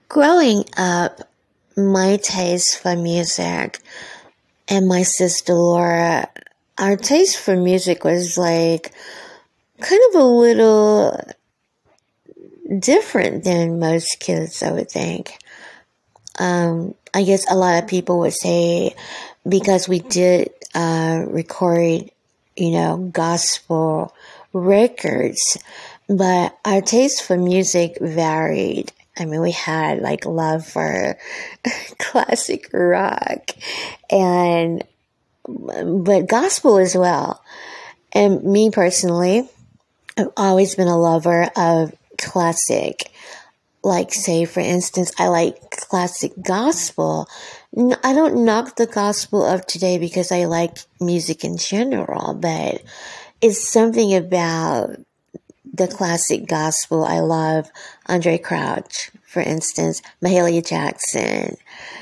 Growing up, my taste for music and my sister Laura, our taste for music was like kind of a little different than most kids, I would think. I guess a lot of people would say because we did record, gospel records, but our taste for music varied. I mean, we had like love for classic rock and but gospel as well. And me personally, I've always been a lover of classic. Like, say, for instance, I like classic gospel. I don't knock the gospel of today because I like music in general, but it's something about the classic gospel. I love Andre Crouch, for instance, Mahalia Jackson,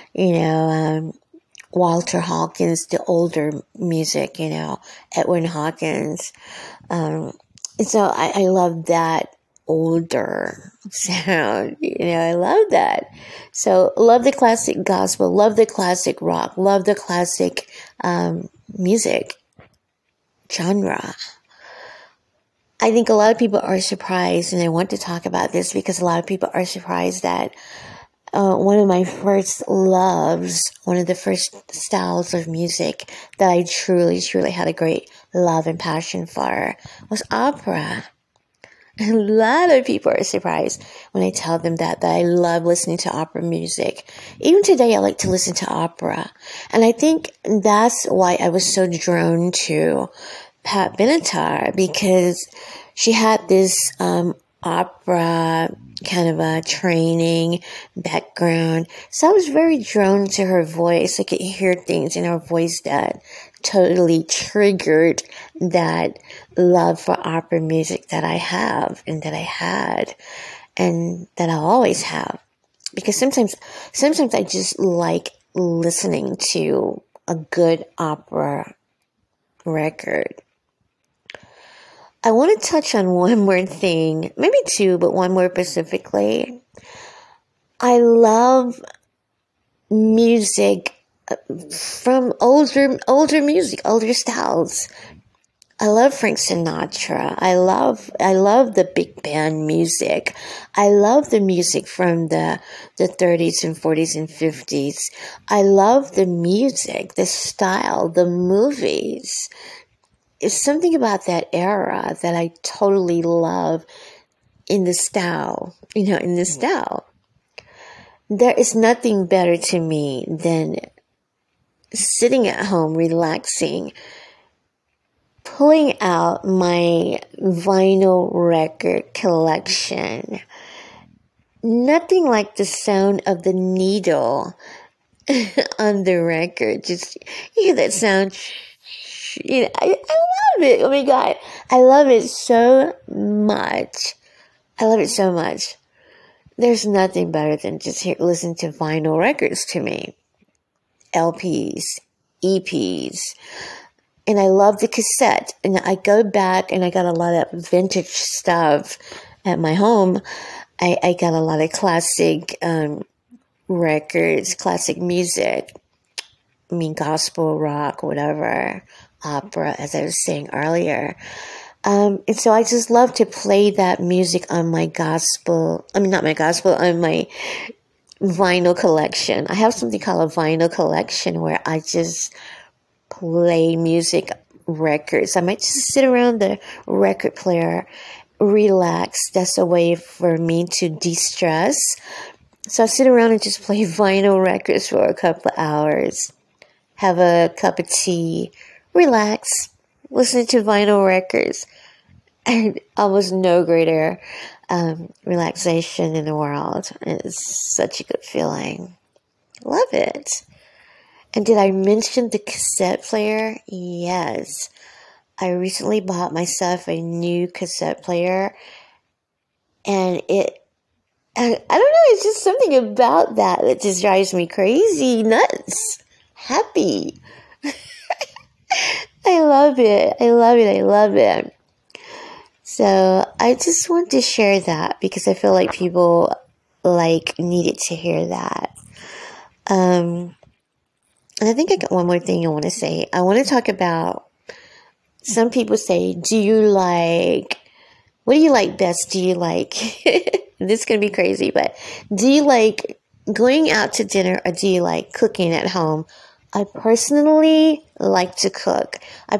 Walter Hawkins, the older music, Edwin Hawkins. So I love that older sound, I love that. So love the classic gospel, love the classic rock, love the classic music genre. I think a lot of people are surprised, and I want to talk about this because a lot of people are surprised that one of my first loves, one of the first styles of music that I truly, truly had a great love and passion for was opera. A lot of people are surprised when I tell them that I love listening to opera music. Even today, I like to listen to opera. And I think that's why I was so drawn to Pat Benatar, because she had this opera kind of a training background. So I was very drawn to her voice. I could hear things in her voice that totally triggered that love for opera music that I have and that I had and that I'll always have. Because sometimes I just like listening to a good opera record. I want to touch on one more thing, maybe two, but one more specifically. I love music from older music, older styles. I love Frank Sinatra. I love the big band music. I love the music from the 30s and 40s and 50s. I love the music, the style, the movies. It's something about that era that I totally love in the style, in the style. There is nothing better to me than sitting at home, relaxing, pulling out my vinyl record collection. Nothing like the sound of the needle on the record. Just, you hear that sound. I love it. Oh my God. I love it so much. I love it so much. There's nothing better than just listen to vinyl records to me. LPs, EPs. And I love the cassette. And I go back and I got a lot of vintage stuff at my home. I got a lot of classic records, classic music. I mean, gospel, rock, whatever, opera, as I was saying earlier. And so I just love to play that music on my on my vinyl collection. I have something called a vinyl collection where I just play music records. I might just sit around the record player, relax. That's a way for me to de-stress. So I sit around and just play vinyl records for a couple of hours. Have a cup of tea, relax, listen to vinyl records. And almost no greater relaxation in the world. It's such a good feeling. Love it. And did I mention the cassette player? Yes. I recently bought myself a new cassette player. And I don't know, it's just something about that just drives me crazy, nuts, happy. I love it. I love it. I love it. So I just want to share that because I feel like people needed to hear that. And I think I got one more thing I want to say. I want to talk about, some people say, what do you like best? Do you like, this is going to be crazy, but do you like going out to dinner or do you like cooking at home? I personally like to cook. I'm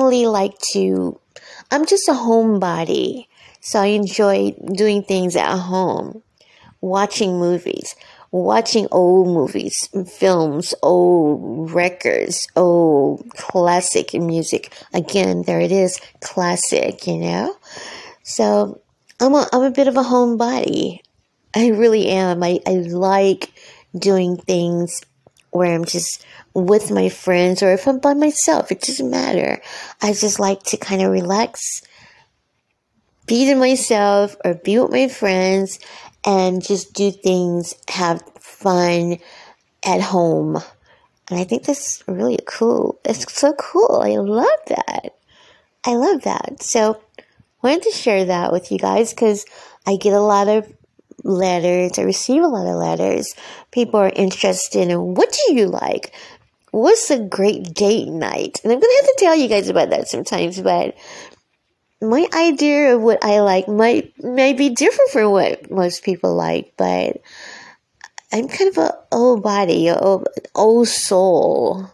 just a homebody. So I enjoy doing things at home, watching movies, watching old movies, films, old records, old classic music. Again, there it is, classic, So I'm a bit of a homebody. I really am. I like doing things where I'm just with my friends, or if I'm by myself, it doesn't matter. I just like to kind of relax, be to myself or be with my friends and just do things, have fun at home. And I think that's really cool. It's so cool. I love that. So I wanted to share that with you guys because I get a lot of letters. I receive a lot of letters. People are interested in, what do you like? What's a great date night? And I'm going to have to tell you guys about that sometimes, but my idea of what I like may be different from what most people like, but I'm kind of a old body, old soul.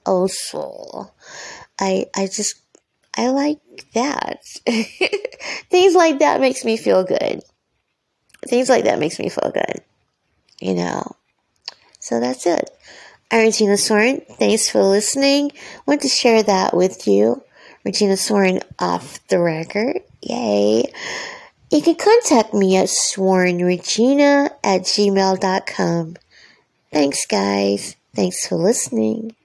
I like that. Things like that makes me feel good. So that's it. I'm Regina Soren. Thanks for listening. I want to share that with you. Regina Soren off the record. Yay. You can contact me at swornregina@gmail.com. Thanks, guys. Thanks for listening.